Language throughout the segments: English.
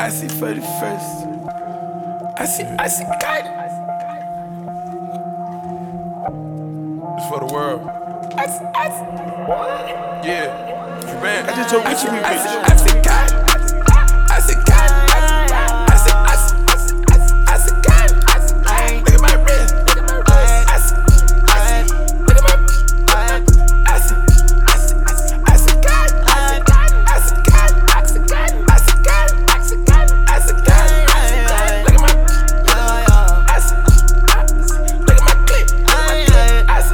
I see 31st. I see God. It's for the world. Yeah. Man, I just told what you mean, bitch. I see God. I see God. I see God. Look at my wrist. Look at my wrist. I see. Look at my. I see God. I see God. I see God. I see God. I see God. I see God. Look at my. I see. Look at my clip. I see.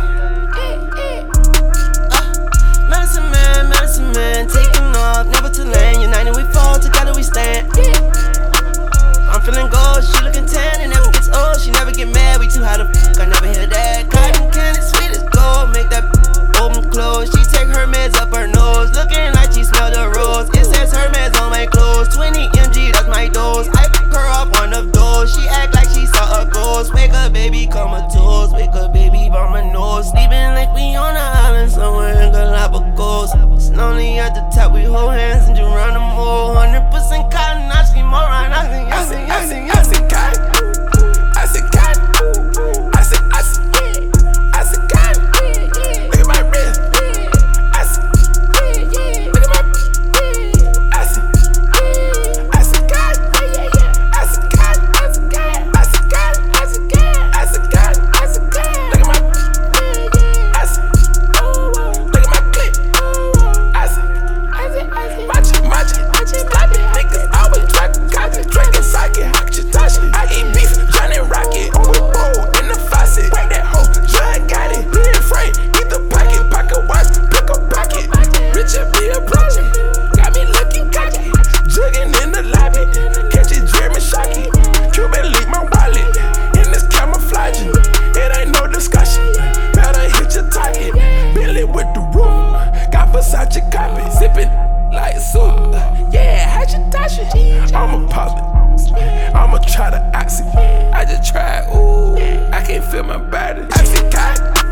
Medicine man, taking off, never to land. United we fall, together we stand. I'm feeling gold, she looking tan, it never gets old. She never get mad, we too high to fuck, I never hear that. Cotton candy, sweet as gold, make that open close. She take her meds up her nose, looking like she smell the rose. It says her meds on my clothes, 20 mg, that's my dose. I pick her off one of those, she act like she saw a ghost. Wake up baby, comatose, wake up baby, by my nose. Sleeping like we on an island somewhere in Galapagos. It's lonely at the top, we hold hands and Geronimo. 100% cotton, I see more on I see God. I see God. I see God. Look at my wrist. I see. Look at my. I see God. I see God. I see God. I see God. I see God. Look at my. I see. Look at my clip. I see. Match it. Stop it. Niggas always dropping coffee, drinking sake, Hachitashi. I eat beef, Johnny Rocket. On the bowl, in the faucet. Break that hoe, John got it. Lead frame, eat the pocket watch, pick a pocket. Richard be a project, got me looking cocky. Jugging in the lobby, catch it, Jeremy Shockey. Cuban leak my wallet, in this camouflage. It ain't no discussion, better hit your target. Billy with the roof, got Versace copy. Sipping like soup, yeah, Hachitashi. I'ma pop it, I'ma try to oxy. I just tried, ooh, I can't feel my body. I see God.